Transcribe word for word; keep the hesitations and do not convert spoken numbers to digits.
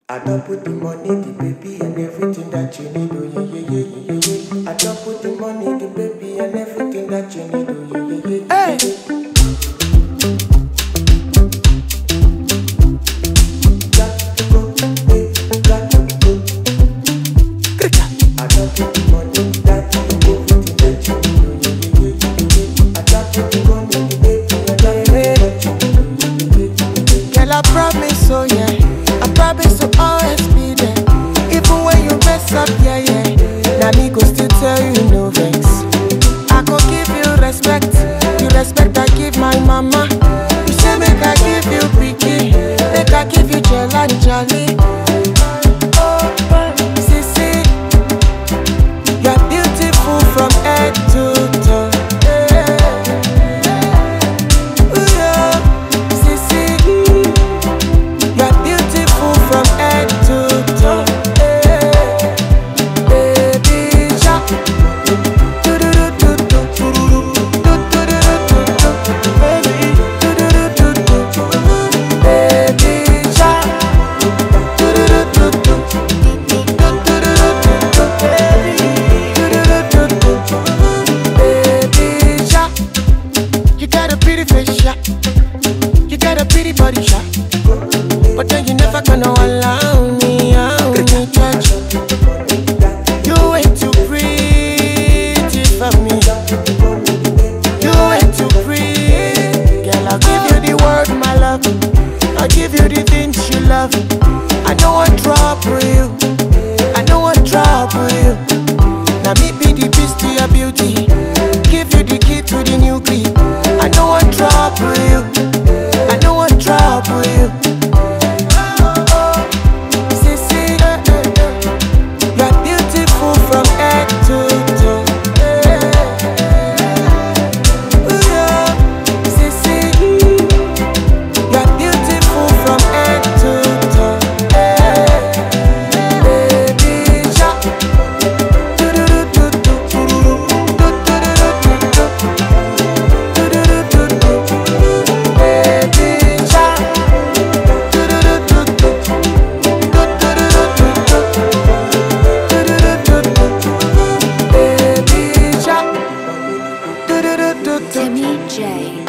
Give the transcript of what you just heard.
I don't put the money, the baby, and everything that you need. Oh yeah, yeah, yeah, yeah, yeah. I don't put the money, the baby, and everything that you need. Oh yeah, yeah, yeah, yeah. Hey. I promise, oh yeah, I promise to always be there. Even when you mess up, yeah, yeah. Now me go still tell you no vex. I go give you respect, you respect I give my mama. You say make I give you picky, make I give you gel and jolly. Oh, Sissy, you're beautiful from head to toe. You got a pretty body shot, but then you never gonna allow me, allow me touch. You way too pretty for me. You way too pretty, girl. I'll give you the word, my love. I'll give you the things you love. I know what trouble you. I know what trouble you. Now me be the beast to your beauty. Give you the key to the new clip. I know what trouble you. I know what trouble you. Sissy, you're beautiful from head to toe. Sissy, you're beautiful from head to toe. Baby shark, do do do do do do do do do. Timmy J.